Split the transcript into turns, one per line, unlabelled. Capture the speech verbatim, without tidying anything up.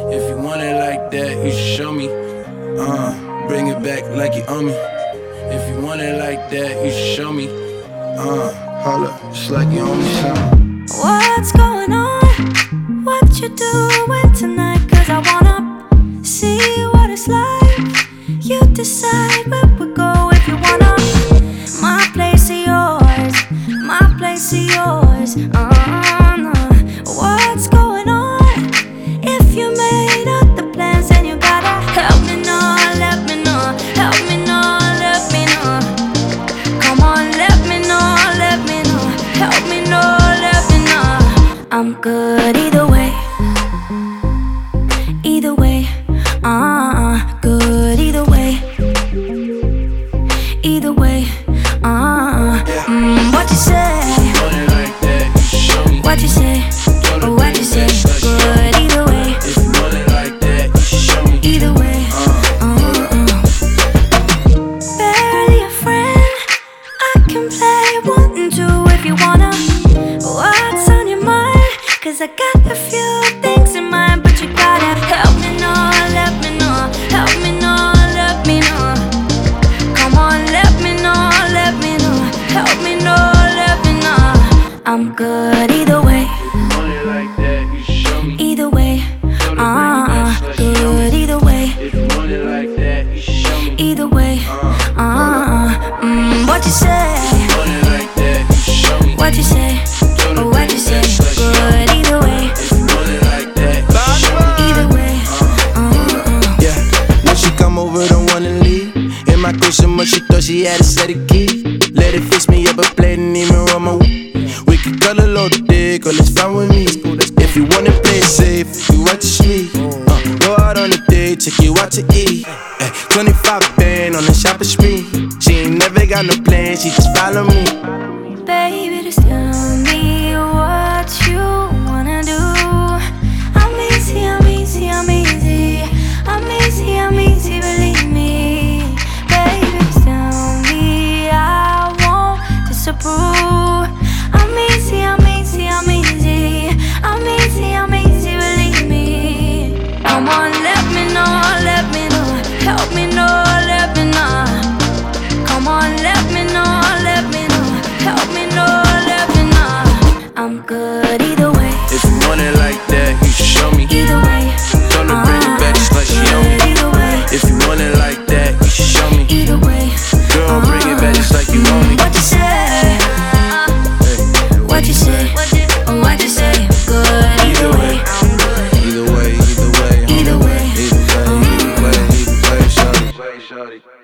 If you want it like that, you should show me. Uh, bring it back like you owe me. If you want it like that, you should show me. Uh, holla, just like you owe me something.
What's going on? What you doing tonight? Cause I wanna see what it's like. You decide where we go if you wanna. My place is yours, my place is yours. Uh, no. What's going on? If you made up the plans, then you gotta help me know, let me know, help me know, let me know. Come on, let me know, let me know, help me know, let me know. I'm good either way, either way. Uh, good either way, either way. Uh, mm, what you say? What you say? Oh, what you say? Good either way.
If you want it like that, you should show me.
Either way. Uh, uh. Barely a friend, I can play one and two if you wanna. What's on your mind? Cause I got a few things in mind, but you gotta help me know, let me know, help me know, let me know. Come on, let me know, let me know, help me know, let me know. I'm good either way.
If you want it like that, you should show me.
Either way, uh, good either way.
If you want it like that, you should show me.
Either way, uh, mm, what you say?
If you want it like that, you should show me.
What you say? Oh, what you say? Good either way.
If you want it like that, you should show me.
Either way, uh,
Yeah, when she come over, don't wanna leave. In my cushion, but she thought she had a set of keys. Let it fix me up a plate and even roll my weed. We can cut a load of dick, or it's fine with me. If you wanna play it safe, if you want to sleep, uh, go out on a date, take you out to eat. Ay, twenty-five band on the shopping spree. She ain't never got no plans, she just follow me.
baby, just tell me what you wanna do. I'm easy, I'm easy, I'm easy, I'm easy, I'm easy, believe me. Baby, just tell me I won't disapprove. I'm easy, I'm easy, I'm easy, I'm easy, I'm easy, believe me. Come on, let me know, let me know, help me know, let me know. Come on, let me know, let me know, help me know, let me know. I'm good either way.
If you want it like that, you should show me.
Either way,
Don't bring it back just like she owe me.
either way,
If you want it like that, you should show me.
either way.
Girl, bring it back just like you owe me.
What you say? What you say? Oh, what you say? Good either way.
Either way, either way,
Either way.
either way, either way, either way, shawty.
Shawty.